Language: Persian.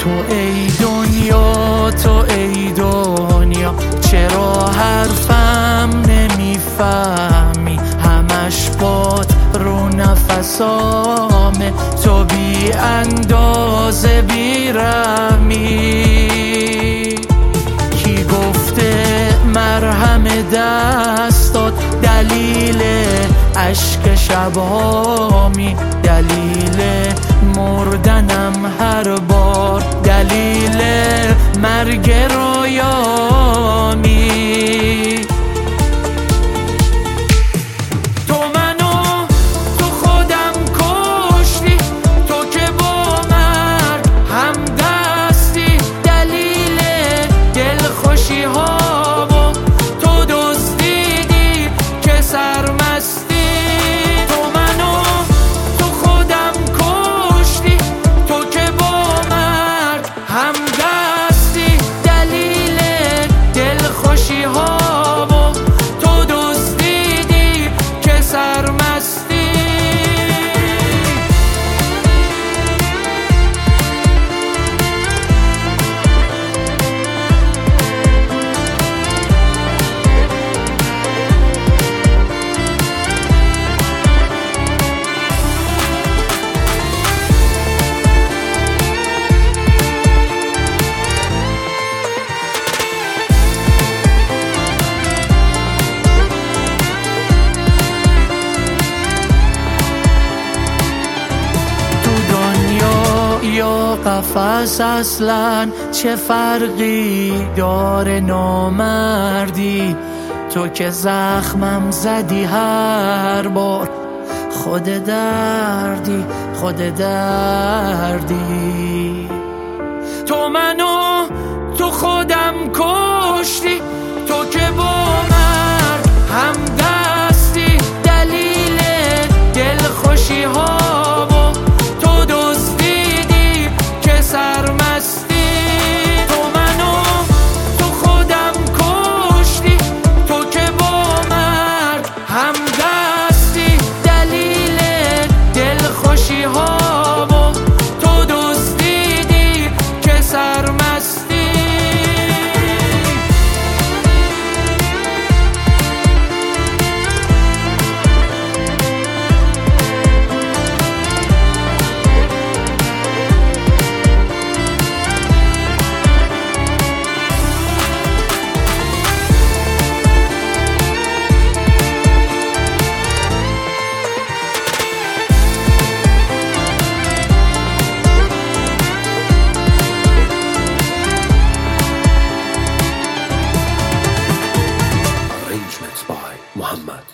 تو ای دنیا، تو ای دنیا، چرا حرفم نمیفهمی؟ همش باد رو نفسامه، تو بی اندازه بی رحمی. کی گفته مرهم دستات دلیل اشک شبهامی؟ دلیل مردنم هر بار، دلیل مرگ رویامی. تو منو تو خودم کشتی، تو که با مرگ هم دستی، دلیل دلخوشی ها و تو دزدیدی که سرمستی. یا قفس اصلا چه فرقی داره نامردی؟ تو که زخمم زدی هر بار، خود دردی خود دردی. تو منو تو خودم کشتی، تو که با مرگ هم دستی، دلیل دلخوشی ها by Muhammad.